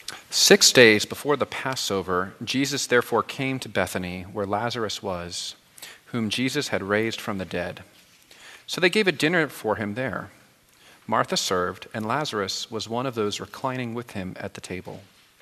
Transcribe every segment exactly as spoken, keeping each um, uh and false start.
Six days before the Passover, Jesus therefore came to Bethany, where Lazarus was, whom Jesus had raised from the dead. So they gave a dinner for him there. Martha served, and Lazarus was one of those reclining with him at the table.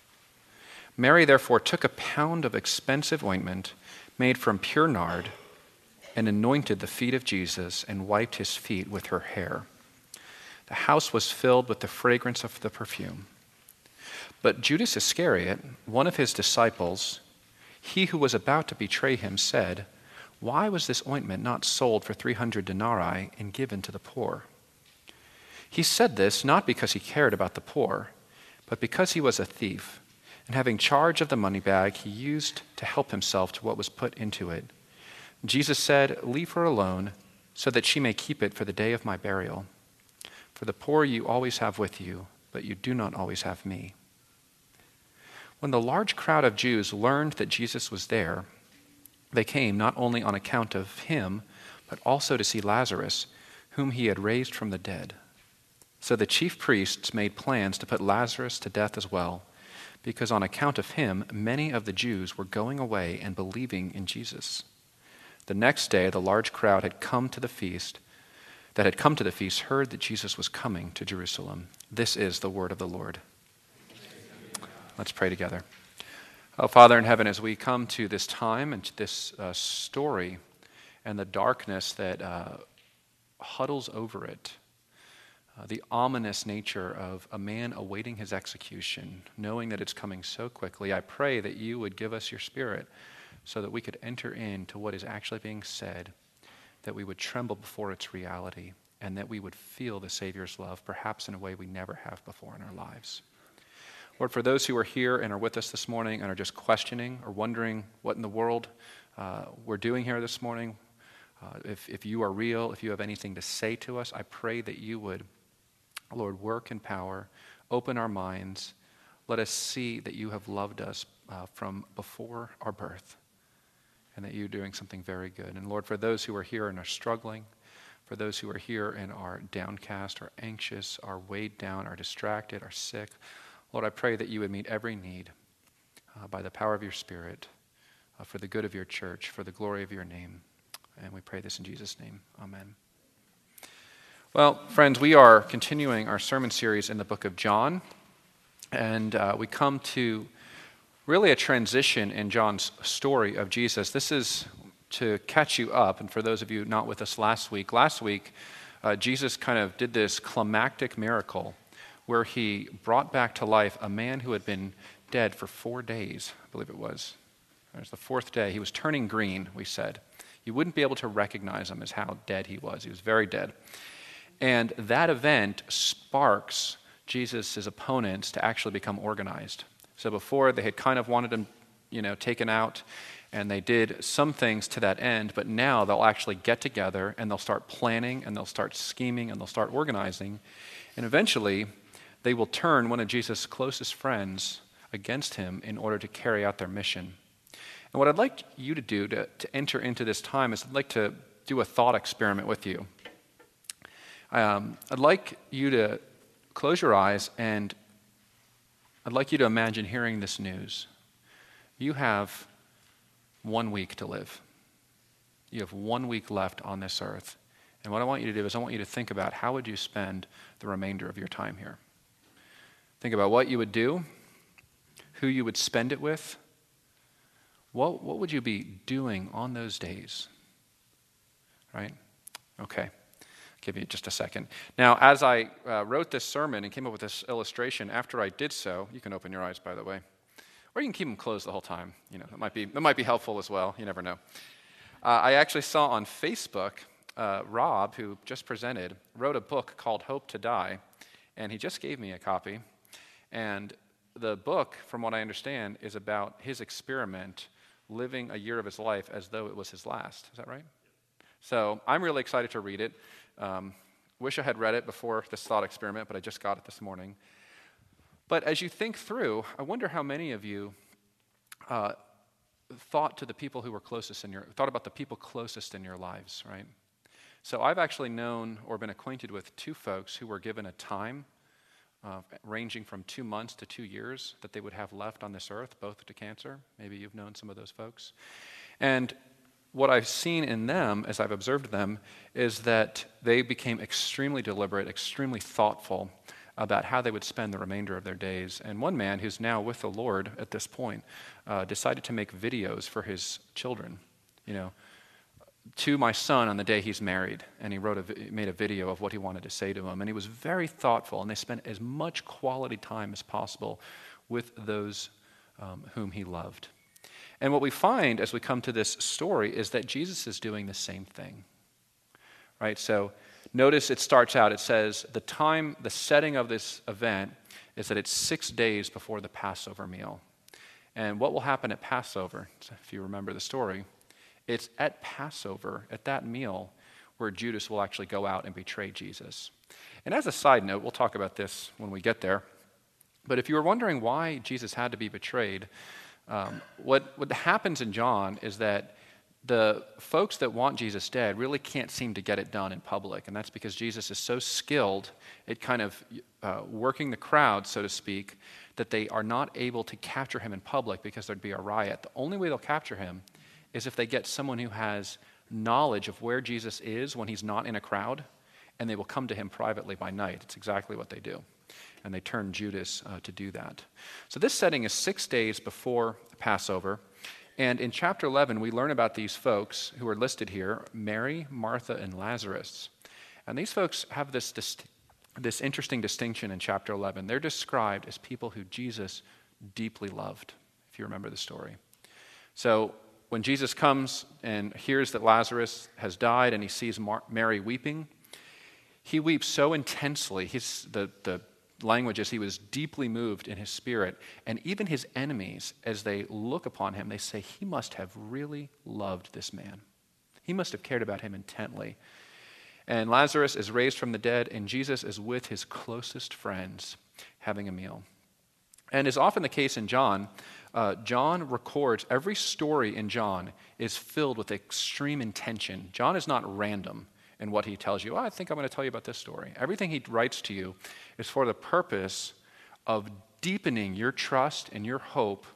Mary therefore took a pound of expensive ointment made from pure nard and anointed the feet of Jesus and wiped his feet with her hair. The house was filled with the fragrance of the perfume. But Judas Iscariot, one of his disciples, he who was about to betray him, said, "Why was this ointment not sold for three hundred denarii and given to the poor?" He said this not because he cared about the poor, but because he was a thief, and having charge of the money bag, he used to help himself to what was put into it. Jesus said, "Leave her alone, so that she may keep it for the day of my burial. For the poor you always have with you, but you do not always have me." When the large crowd of Jews learned that Jesus was there, they came not only on account of him, but also to see Lazarus, whom he had raised from the dead. So the chief priests made plans to put Lazarus to death as well, because on account of him, many of the Jews were going away and believing in Jesus. The next day, the large crowd had come to the feast, that had come to the feast heard that Jesus was coming to Jerusalem. This is the word of the Lord. Let's pray together. Oh, Father in heaven, as we come to this time and to this uh, story and the darkness that uh, huddles over it, uh, the ominous nature of a man awaiting his execution, knowing that it's coming so quickly, I pray that you would give us your Spirit so that we could enter into what is actually being said, that we would tremble before its reality, and that we would feel the Savior's love, perhaps in a way we never have before in our lives. Lord, for those who are here and are with us this morning and are just questioning or wondering what in the world uh, we're doing here this morning, uh, if, if you are real, if you have anything to say to us, I pray that you would, Lord, work in power, open our minds, let us see that you have loved us uh, from before our birth, and that you're doing something very good. And Lord, for those who are here and are struggling, for those who are here and are downcast, are anxious, are weighed down, are distracted, are sick, Lord, I pray that you would meet every need uh, by the power of your Spirit, uh, for the good of your church, for the glory of your name. And we pray this in Jesus' name. Amen. Well, friends, we are continuing our sermon series in the book of John, and uh, we come to really a transition in John's story of Jesus. This is to catch you up, and for those of you not with us last week, last week uh, Jesus kind of did this climactic miracle where he brought back to life a man who had been dead for four days, I believe it was. It was the fourth day. He was turning green, we said. You wouldn't be able to recognize him as how dead he was. He was very dead. And that event sparks Jesus' opponents to actually become organized. So before, they had kind of wanted him, you know, taken out, and they did some things to that end, but now they'll actually get together, and they'll start planning, and they'll start scheming, and they'll start organizing, and eventually they will turn one of Jesus' closest friends against him in order to carry out their mission. And what I'd like you to do to, to enter into this time is I'd like to do a thought experiment with you. Um, I'd like you to close your eyes, and I'd like you to imagine hearing this news. You have one week to live. You have one week left on this earth. And what I want you to do is I want you to think about how would you spend the remainder of your time here. Think about what you would do, who you would spend it with. What, what would you be doing on those days? Right? Okay. I'll give you just a second. Now, as I uh, wrote this sermon and came up with this illustration, after I did so, you can open your eyes, by the way, or you can keep them closed the whole time. You know, that might be that might be helpful as well. You never know. Uh, I actually saw on Facebook, uh, Rob, who just presented, wrote a book called Hope to Die, and he just gave me a copy. And the book, from what I understand, is about his experiment living a year of his life as though it was his last. Is that right? So I'm really excited to read it. Um, wish I had read it before this thought experiment, but I just got it this morning. But as you think through, I wonder how many of you uh, thought to the people who were closest in your, thought about the people closest in your lives, right? So I've actually known or been acquainted with two folks who were given a time uh, ranging from two months to two years that they would have left on this earth, both to cancer. Maybe you've known some of those folks. And what I've seen in them, as I've observed them, is that they became extremely deliberate, extremely thoughtful about how they would spend the remainder of their days. And one man, who's now with the Lord at this point, uh, decided to make videos for his children, you know, to my son on the day he's married. And he wrote a, made a video of what he wanted to say to him. And he was very thoughtful, and they spent as much quality time as possible with those um, whom he loved. And what we find as we come to this story is that Jesus is doing the same thing, right? So notice it starts out, it says the time, the setting of this event is that it's six days before the Passover meal. And what will happen at Passover, if you remember the story, it's at Passover, at that meal, where Judas will actually go out and betray Jesus. And as a side note, we'll talk about this when we get there, but if you were wondering why Jesus had to be betrayed, um, what, what happens in John is that the folks that want Jesus dead really can't seem to get it done in public, and that's because Jesus is so skilled at kind of uh, working the crowd, so to speak, that they are not able to capture him in public because there'd be a riot. The only way they'll capture him is if they get someone who has knowledge of where Jesus is when he's not in a crowd, and they will come to him privately by night. It's exactly what they do. And they turn Judas uh, to do that. So this setting is six days before Passover. And in chapter eleven, we learn about these folks who are listed here, Mary, Martha, and Lazarus. And these folks have this, dist- this interesting distinction in chapter eleven. They're described as people who Jesus deeply loved, if you remember the story. So when Jesus comes and hears that Lazarus has died and he sees Mar- Mary weeping, he weeps so intensely. He's, the, the language is he was deeply moved in his spirit. And even his enemies, as they look upon him, they say, he must have really loved this man. He must have cared about him intently. And Lazarus is raised from the dead, and Jesus is with his closest friends having a meal. And as often the case in John, uh, John records, every story in John is filled with extreme intention. John is not random in what he tells you. Oh, I think I'm going to tell you about this story. Everything he writes to you is for the purpose of deepening your trust and your hope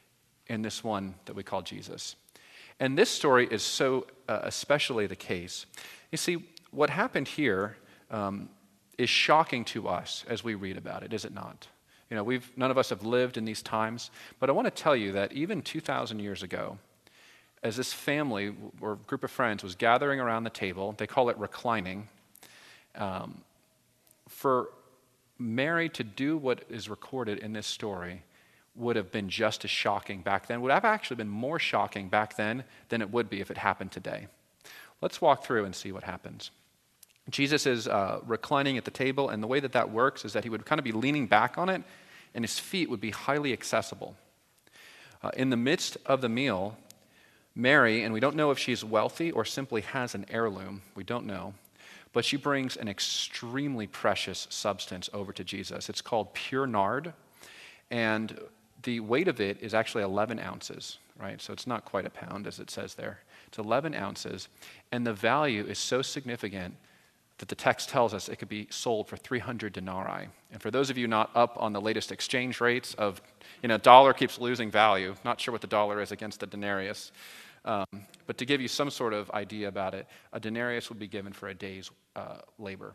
in this one that we call Jesus. And this story is so uh, especially the case. You see, what happened here um, is shocking to us as we read about it, is it not? You know, we've none of us have lived in these times, but I want to tell you that even two thousand years ago, as this family or group of friends was gathering around the table, they call it reclining, um, for Mary to do what is recorded in this story would have been just as shocking back then, would have actually been more shocking back then than it would be if it happened today. Let's walk through and see what happens. Jesus is uh, reclining at the table, and the way that that works is that he would kind of be leaning back on it, and his feet would be highly accessible. Uh, in the midst of the meal, Mary, and we don't know if she's wealthy or simply has an heirloom, we don't know, but she brings an extremely precious substance over to Jesus. It's called pure nard, and the weight of it is actually eleven ounces, right? So it's not quite a pound, as it says there. It's eleven ounces, and the value is so significant that the text tells us it could be sold for three hundred denarii. And for those of you not up on the latest exchange rates of, you know, dollar keeps losing value, not sure what the dollar is against the denarius, um, but to give you some sort of idea about it, a denarius would be given for a day's uh, labor.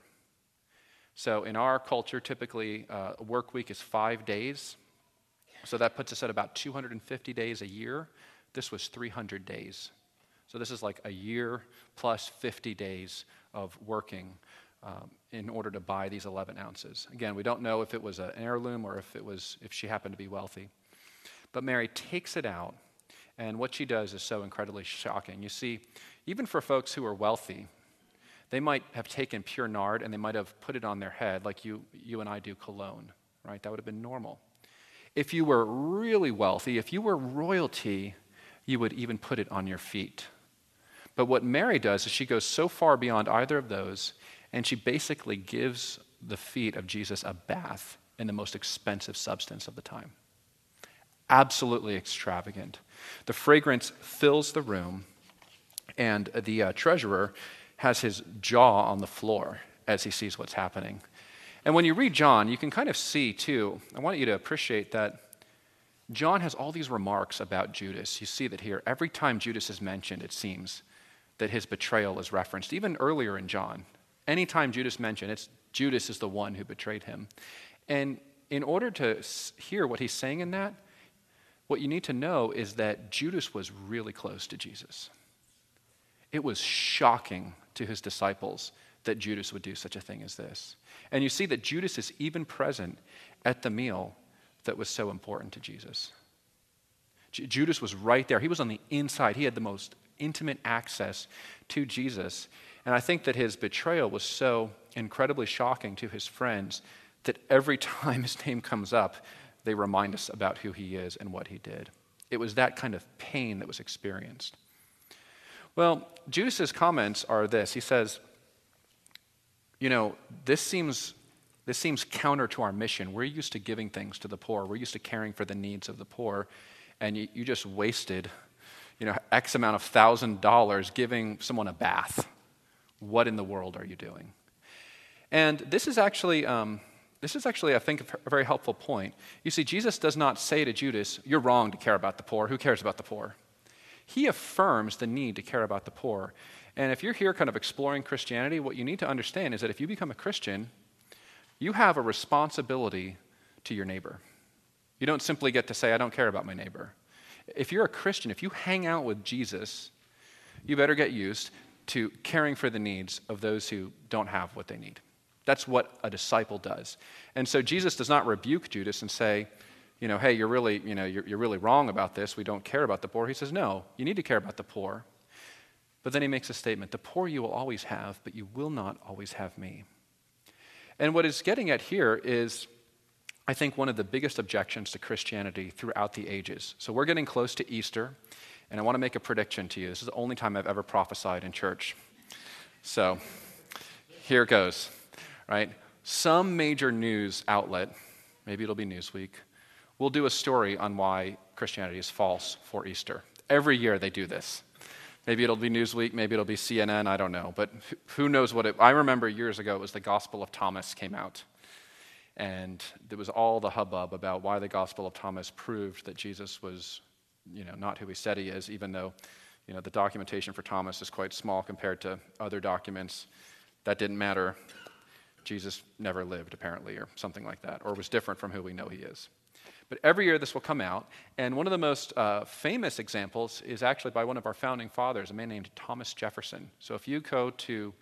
So in our culture, typically uh, a work week is five days, so that puts us at about two hundred fifty days a year. This was three hundred days. So this is like a year plus fifty days of working um, in order to buy these eleven ounces. Again, we don't know if it was an heirloom or if it was if she happened to be wealthy. But Mary takes it out, and what she does is so incredibly shocking. You see, even for folks who are wealthy, they might have taken pure nard and they might have put it on their head like you, you and I do cologne, right? That would have been normal. If you were really wealthy, if you were royalty, you would even put it on your feet. But what Mary does is she goes so far beyond either of those, and she basically gives the feet of Jesus a bath in the most expensive substance of the time. Absolutely extravagant. The fragrance fills the room, and the uh, treasurer has his jaw on the floor as he sees what's happening. And when you read John, you can kind of see, too, I want you to appreciate that John has all these remarks about Judas. You see that here. Every time Judas is mentioned, it seems that his betrayal is referenced, even earlier in John. Anytime Judas mentioned, it's Judas is the one who betrayed him. And in order to hear what he's saying in that, what you need to know is that Judas was really close to Jesus. It was shocking to his disciples that Judas would do such a thing as this. And you see that Judas is even present at the meal that was so important to Jesus. J- Judas was right there. He was on the inside. He had the most intimate access to Jesus. And I think that his betrayal was so incredibly shocking to his friends that every time his name comes up, they remind us about who he is and what he did. It was that kind of pain that was experienced. Well, Judas's comments are this. He says, you know, this seems this seems counter to our mission. We're used to giving things to the poor. We're used to caring for the needs of the poor. And you, you just wasted, you know, X amount of thousand dollars giving someone a bath. What in the world are you doing? And this is actually, um, this is actually, I think, a very helpful point. You see, Jesus does not say to Judas, you're wrong to care about the poor. Who cares about the poor? He affirms the need to care about the poor. And if you're here kind of exploring Christianity, what you need to understand is that if you become a Christian, you have a responsibility to your neighbor. You don't simply get to say, I don't care about my neighbor. If you're a Christian, if you hang out with Jesus, you better get used to caring for the needs of those who don't have what they need. That's what a disciple does. And so Jesus does not rebuke Judas and say, you know, hey, you're really, you know, you're, you're really wrong about this. We don't care about the poor. He says, no, you need to care about the poor. But then he makes a statement, the poor you will always have, but you will not always have me. And what he's getting at here is, I think, one of the biggest objections to Christianity throughout the ages. So we're getting close to Easter, and I want to make a prediction to you. This is the only time I've ever prophesied in church. So here it goes, right? Some major news outlet, maybe it'll be Newsweek, will do a story on why Christianity is false for Easter. Every year they do this. Maybe it'll be Newsweek, maybe it'll be C N N, I don't know. But who knows what it... I remember years ago it was the Gospel of Thomas came out. And there was all the hubbub about why the Gospel of Thomas proved that Jesus was, you know, not who he said he is, even though, you know, the documentation for Thomas is quite small compared to other documents. That didn't matter. Jesus never lived, apparently, or something like that, or was different from who we know he is. But every year this will come out, and one of the most uh, famous examples is actually by one of our founding fathers, a man named Thomas Jefferson. So if you go to,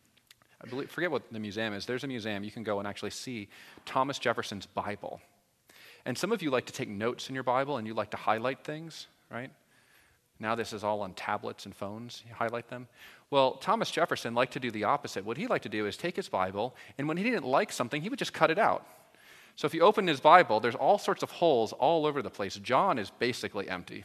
I believe, forget what the museum is, there's a museum, you can go and actually see Thomas Jefferson's Bible. And some of you like to take notes in your Bible, and you like to highlight things, right? Now this is all on tablets and phones, you highlight them. Well, Thomas Jefferson liked to do the opposite. What he liked to do is take his Bible, and when he didn't like something, he would just cut it out. So if you open his Bible, there's all sorts of holes all over the place. John is basically empty.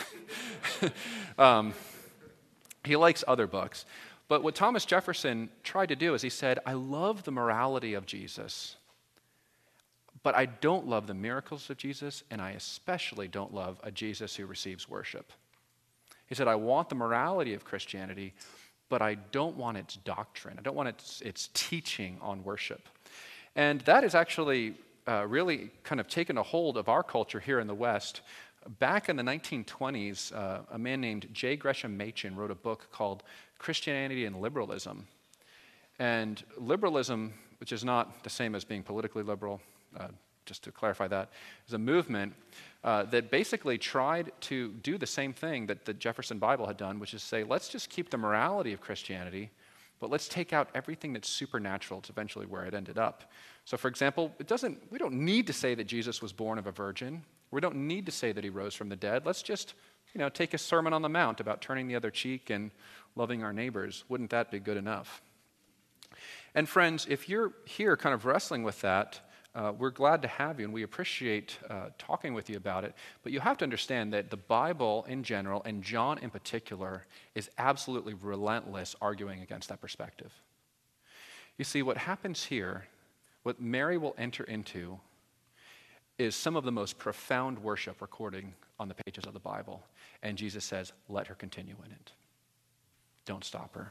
um, he likes other books. But what Thomas Jefferson tried to do is he said, I love the morality of Jesus, but I don't love the miracles of Jesus, and I especially don't love a Jesus who receives worship. He said, I want the morality of Christianity, but I don't want its doctrine. I don't want its, its teaching on worship. And that is actually uh, really kind of taken a hold of our culture here in the West. Back in the nineteen twenties, uh, a man named J. Gresham Machen wrote a book called Christianity and Liberalism. And liberalism, which is not the same as being politically liberal, uh, just to clarify that, is a movement uh, that basically tried to do the same thing that the Jefferson Bible had done, which is say, let's just keep the morality of Christianity, but let's take out everything that's supernatural. It's eventually where it ended up. So for example, it doesn't, we don't need to say that Jesus was born of a virgin. We don't need to say that he rose from the dead. Let's just, you know, take a Sermon on the Mount about turning the other cheek and loving our neighbors. Wouldn't that be good enough? And friends, if you're here kind of wrestling with that, uh, we're glad to have you, and we appreciate uh, talking with you about it. But you have to understand that the Bible in general, and John in particular, is absolutely relentless arguing against that perspective. You see, what happens here, what Mary will enter into, is some of the most profound worship recorded on the pages of the Bible. And Jesus says, let her continue in it. Don't stop her.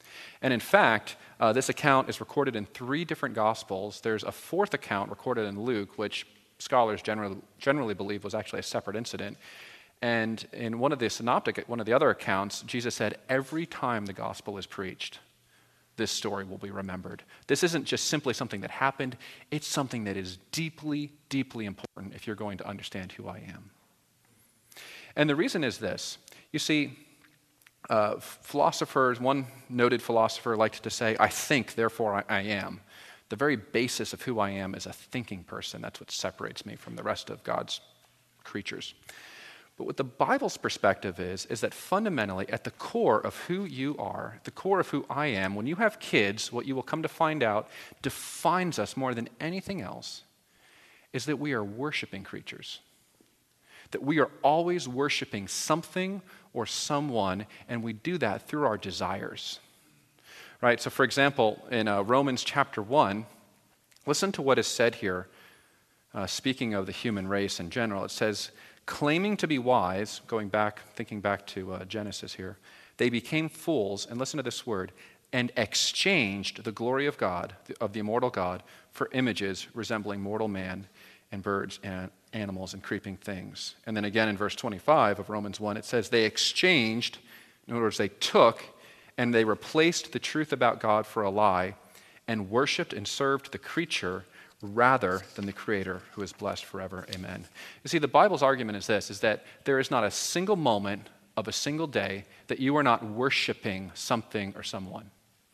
And in fact, uh, this account is recorded in three different Gospels. There's a fourth account recorded in Luke, which scholars generally, generally believe was actually a separate incident. And in one of the synoptic, one of the other accounts, Jesus said, every time the gospel is preached, this story will be remembered. This isn't just simply something that happened. It's something that is deeply, deeply important if you're going to understand who I am. And the reason is this. You see, uh, philosophers, one noted philosopher liked to say, I think, therefore I, I am. The very basis of who I am is a thinking person. That's what separates me from the rest of God's creatures. But what the Bible's perspective is, is that fundamentally at the core of who you are, the core of who I am, when you have kids, what you will come to find out defines us more than anything else is that we are worshiping creatures. That we are always worshiping something or someone, and we do that through our desires. Right? So for example, in uh, Romans chapter one, listen to what is said here, uh, speaking of the human race in general. It says, claiming to be wise, going back, thinking back to uh, Genesis here, they became fools, and listen to this word, and exchanged the glory of God, of the immortal God, for images resembling mortal man and birds and animals and creeping things. And then again in verse twenty-five of Romans one, it says they exchanged, in other words, they took and they replaced the truth about God for a lie and worshiped and served the creature rather than the Creator, who is blessed forever. Amen. You see, the Bible's argument is this, is that there is not a single moment of a single day that you are not worshiping something or someone.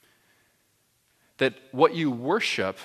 That what you worship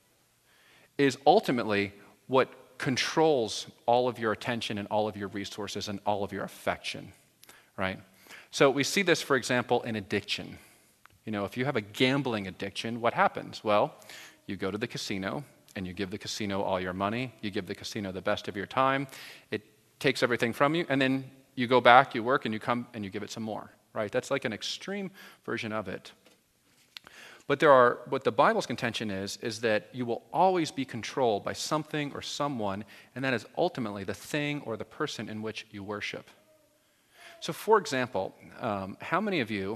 is ultimately what controls all of your attention and all of your resources and all of your affection, right? So we see this, for example, in addiction. You know, if you have a gambling addiction, what happens? Well, you go to the casino, and you give the casino all your money, you give the casino the best of your time, it takes everything from you, and then you go back, you work, and you come and you give it some more, right? That's like an extreme version of it. But there are, what the Bible's contention is, is that you will always be controlled by something or someone, and that is ultimately the thing or the person in which you worship. So for example, um, how many of you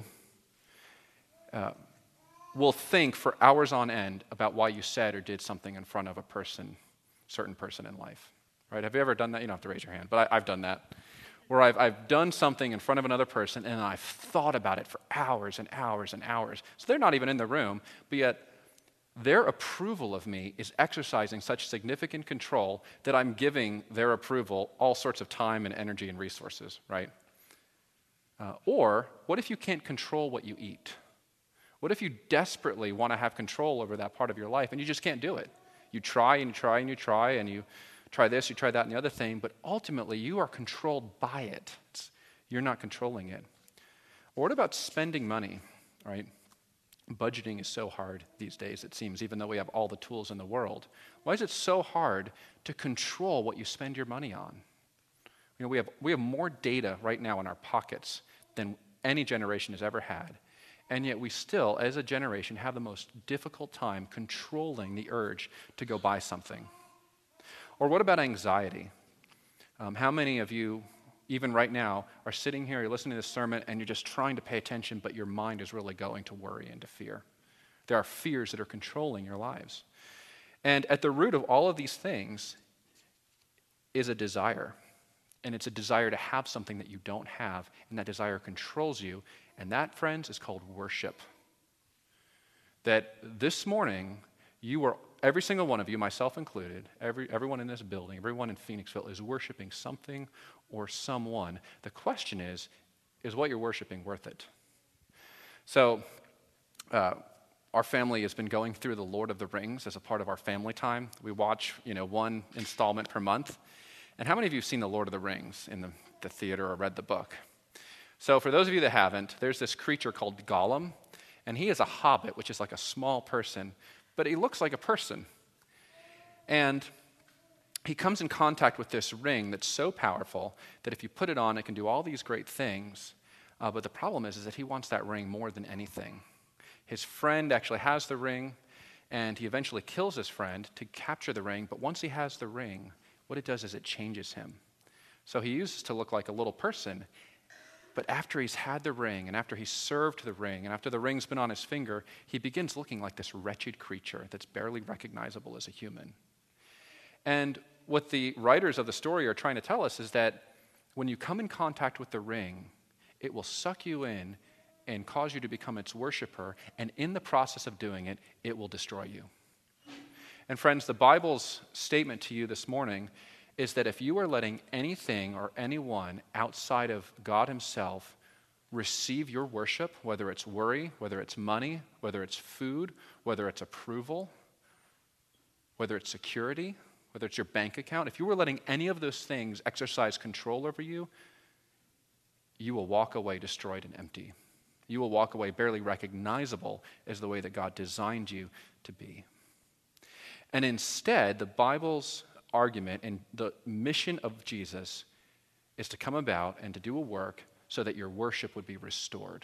uh, will think for hours on end about why you said or did something in front of a person, certain person in life, right? Have you ever done that? You don't have to raise your hand, but I, I've done that. Where I've, I've done something in front of another person and I've thought about it for hours and hours and hours. So they're not even in the room, but yet their approval of me is exercising such significant control that I'm giving their approval all sorts of time and energy and resources, right? Uh, or what if you can't control what you eat? What if you desperately want to have control over that part of your life and you just can't do it? You try and you try and you try and you try this, you try that and the other thing, but ultimately you are controlled by it. It's, you're not controlling it. Or what about spending money, right? Budgeting is so hard these days, it seems, even though we have all the tools in the world. Why is it so hard to control what you spend your money on? You know, we have, we have more data right now in our pockets than any generation has ever had. And yet we still, as a generation, have the most difficult time controlling the urge to go buy something. Or what about anxiety? Um, how many of you, even right now, are sitting here, you're listening to this sermon, and you're just trying to pay attention, but your mind is really going to worry and to fear? There are fears that are controlling your lives. And at the root of all of these things is a desire. And it's a desire to have something that you don't have, and that desire controls you. And that, friends, is called worship. That this morning, you are, every single one of you, myself included, every, everyone in this building, everyone in Phoenixville is worshiping something or someone. The question is, is what you're worshiping worth it? So, uh, our family has been going through The Lord of the Rings as a part of our family time. We watch, you know, one installment per month. And how many of you have seen The Lord of the Rings in the, the theater or read the book? So for those of you that haven't, there's this creature called Gollum, and he is a hobbit, which is like a small person, but he looks like a person. And he comes in contact with this ring that's so powerful that if you put it on, it can do all these great things. Uh, but the problem is, is that he wants that ring more than anything. His friend actually has the ring, and he eventually kills his friend to capture the ring, but once he has the ring, what it does is it changes him. So he uses to look like a little person, But after he's had the ring, and after he's served the ring, and after the ring's been on his finger, he begins looking like this wretched creature that's barely recognizable as a human. And what the writers of the story are trying to tell us is that when you come in contact with the ring, it will suck you in and cause you to become its worshiper, and in the process of doing it, it will destroy you. And friends, the Bible's statement to you this morning is that if you are letting anything or anyone outside of God himself receive your worship, whether it's worry, whether it's money, whether it's food, whether it's approval, whether it's security, whether it's your bank account, if you were letting any of those things exercise control over you, you will walk away destroyed and empty. You will walk away barely recognizable as the way that God designed you to be. And instead, the Bible's argument and the mission of Jesus is to come about and to do a work so that your worship would be restored.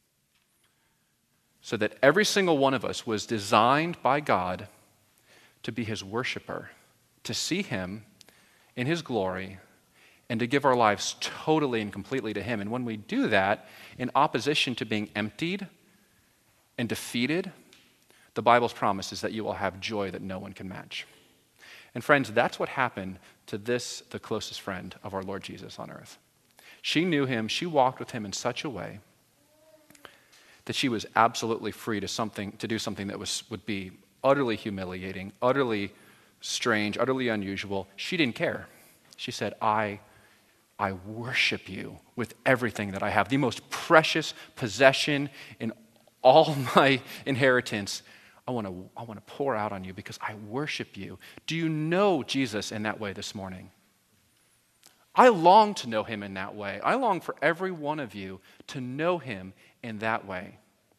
So that every single one of us was designed by God to be his worshiper, to see him in his glory, and to give our lives totally and completely to him. And when we do that, in opposition to being emptied and defeated, the Bible's promise is that you will have joy that no one can match. And friends, that's what happened to this, the closest friend of our Lord Jesus on earth. She knew him, she walked with him in such a way that she was absolutely free to something to do something that was would be utterly humiliating, utterly strange, utterly unusual. She didn't care. She said, I, I worship you with everything that I have, the most precious possession in all my inheritance. I want to I want to pour out on you because I worship you. Do you know Jesus in that way this morning? I long to know him in that way. I long for every one of you to know him in that way.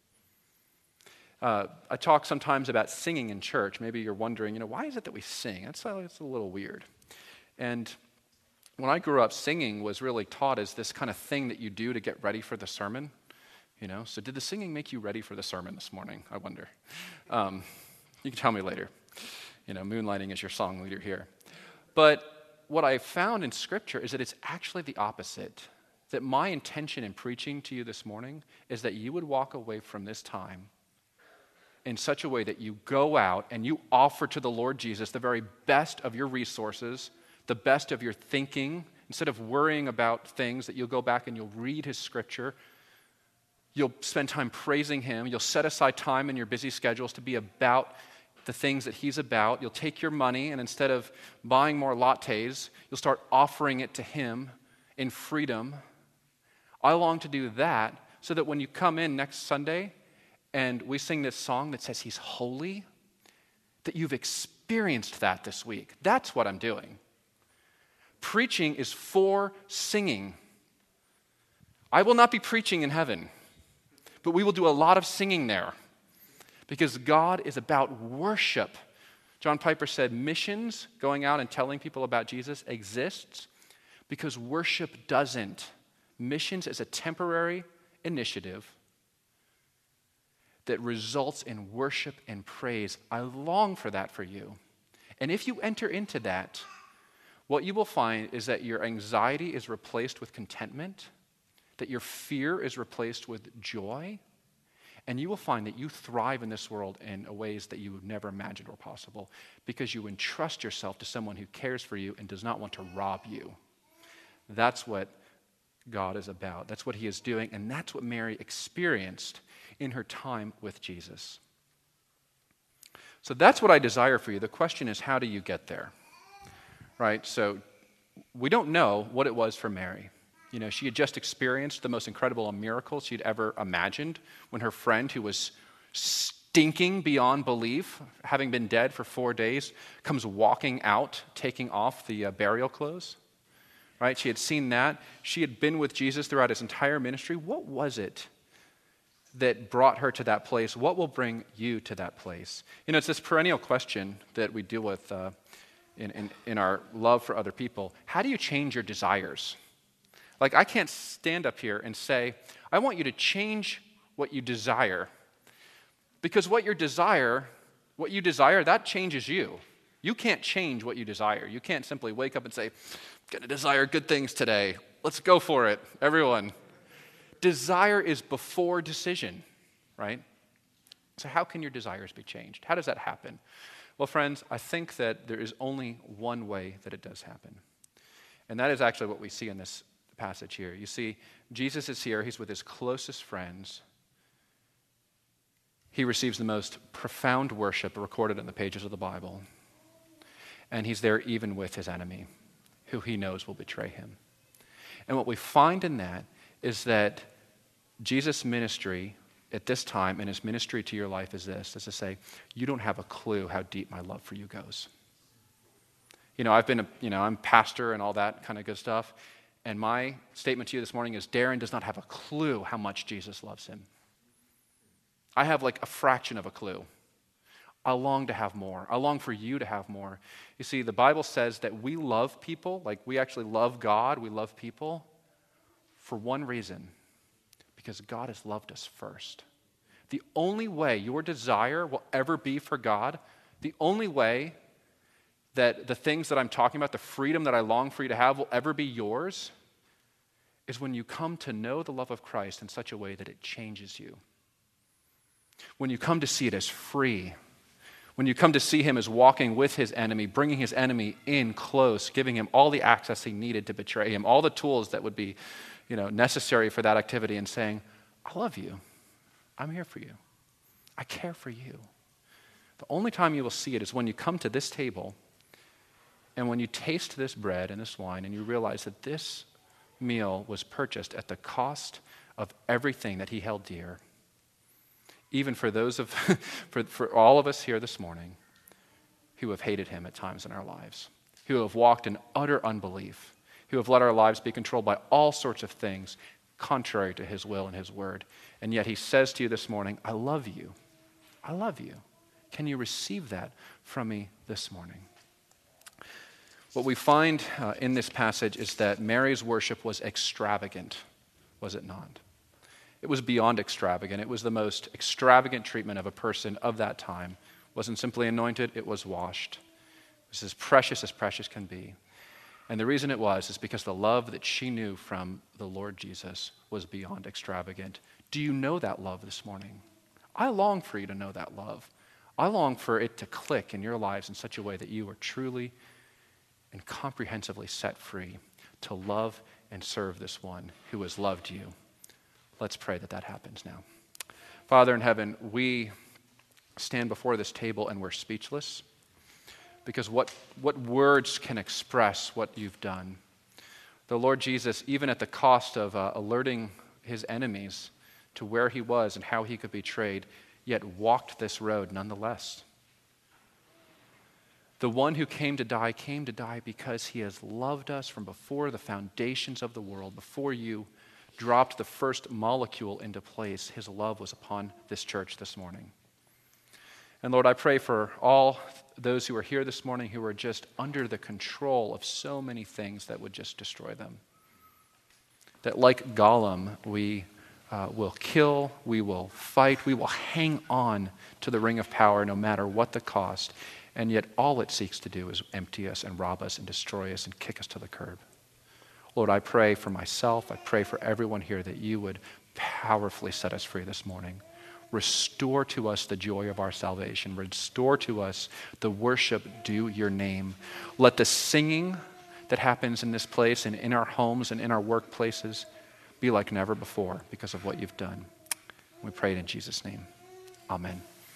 Uh, I talk sometimes about singing in church. Maybe you're wondering, you know, why is it that we sing? That's a, it's a little weird. And when I grew up, singing was really taught as this kind of thing that you do to get ready for the sermon. You know, so did the singing make you ready for the sermon this morning? I wonder. Um, you can tell me later. You know, moonlighting is your song leader here. But what I found in Scripture is that it's actually the opposite. That my intention in preaching to you this morning is that you would walk away from this time in such a way that you go out and you offer to the Lord Jesus the very best of your resources, the best of your thinking. Instead of worrying about things, that you'll go back and you'll read his Scripture. You'll spend time praising him. You'll set aside time in your busy schedules to be about the things that he's about. You'll take your money, and instead of buying more lattes, you'll start offering it to him in freedom. I long to do that so that when you come in next Sunday and we sing this song that says he's holy, that you've experienced that this week. That's what I'm doing. Preaching is for singing. I will not be preaching in heaven, but we will do a lot of singing there because God is about worship. John Piper said missions, going out and telling people about Jesus, exists because worship doesn't. Missions is a temporary initiative that results in worship and praise. I long for that for you. And if you enter into that, what you will find is that your anxiety is replaced with contentment, that your fear is replaced with joy, and you will find that you thrive in this world in ways that you would never imagined were possible because you entrust yourself to someone who cares for you and does not want to rob you. That's what God is about. That's what he is doing, and that's what Mary experienced in her time with Jesus. So that's what I desire for you. The question is, how do you get there? Right? So we don't know what it was for Mary. You know, she had just experienced the most incredible miracle she'd ever imagined when her friend, who was stinking beyond belief, having been dead for four days, comes walking out, taking off the uh, burial clothes. Right? She had seen that. She had been with Jesus throughout his entire ministry. What was it that brought her to that place? What will bring you to that place? You know, it's this perennial question that we deal with uh, in, in, in our love for other people. How do you change your desires? Like, I can't stand up here and say, I want you to change what you desire. Because what you desire, what you desire, that changes you. You can't change what you desire. You can't simply wake up and say, I'm going to desire good things today. Let's go for it, everyone. desire is before decision, right? So how can your desires be changed? How does that happen? Well, friends, I think that there is only one way that it does happen. And that is actually what we see in this passage here. You see, Jesus is here. He's with his closest friends. He receives the most profound worship recorded in the pages of the Bible. And he's there even with his enemy, who he knows will betray him. And what we find in that is that Jesus' ministry at this time, and his ministry to your life is this, is to say, you don't have a clue how deep my love for you goes. You know, I've been, a, you know, I'm pastor and all that kind of good stuff, and my statement to you this morning is Darren does not have a clue how much Jesus loves him. I have like a fraction of a clue. I long to have more. I long for you to have more. You see, the Bible says that we love people, like we actually love God, we love people for one reason, because God has loved us first. The only way your desire will ever be for God, the only way that the things that I'm talking about, the freedom that I long for you to have will ever be yours, is when you come to know the love of Christ in such a way that it changes you. When you come to see it as free, when you come to see him as walking with his enemy, bringing his enemy in close, giving him all the access he needed to betray him, all the tools that would be, you know, necessary for that activity, and saying, I love you. I'm here for you. I care for you. The only time you will see it is when you come to this table and when you taste this bread and this wine and you realize that this meal was purchased at the cost of everything that he held dear. Even for those of, for, for all of us here this morning who have hated him at times in our lives, who have walked in utter unbelief, who have let our lives be controlled by all sorts of things contrary to his will and his word. And yet he says to you this morning, I love you. I love you. Can you receive that from me this morning? What we find uh, in this passage is that Mary's worship was extravagant, was it not? It was beyond extravagant. It was the most extravagant treatment of a person of that time. It wasn't simply anointed, it was washed. It was as precious as precious can be. And the reason it was is because the love that she knew from the Lord Jesus was beyond extravagant. Do you know that love this morning? I long for you to know that love. I long for it to click in your lives in such a way that you are truly and comprehensively set free to love and serve this one who has loved you. Let's pray that that happens now. Father in heaven, we stand before this table and we're speechless because what, what words can express what you've done? The Lord Jesus, even at the cost of uh, alerting his enemies to where he was and how he could be betrayed, yet walked this road nonetheless. The one who came to die came to die because he has loved us from before the foundations of the world, before you dropped the first molecule into place. His love was upon this church this morning. And Lord, I pray for all those who are here this morning who are just under the control of so many things that would just destroy them. That like Gollum, we uh, will kill, we will fight, we will hang on to the ring of power no matter what the cost. And yet all it seeks to do is empty us and rob us and destroy us and kick us to the curb. Lord, I pray for myself, I pray for everyone here that you would powerfully set us free this morning. Restore to us the joy of our salvation. Restore to us the worship due your name. Let the singing that happens in this place and in our homes and in our workplaces be like never before because of what you've done. We pray it in Jesus' name. Amen.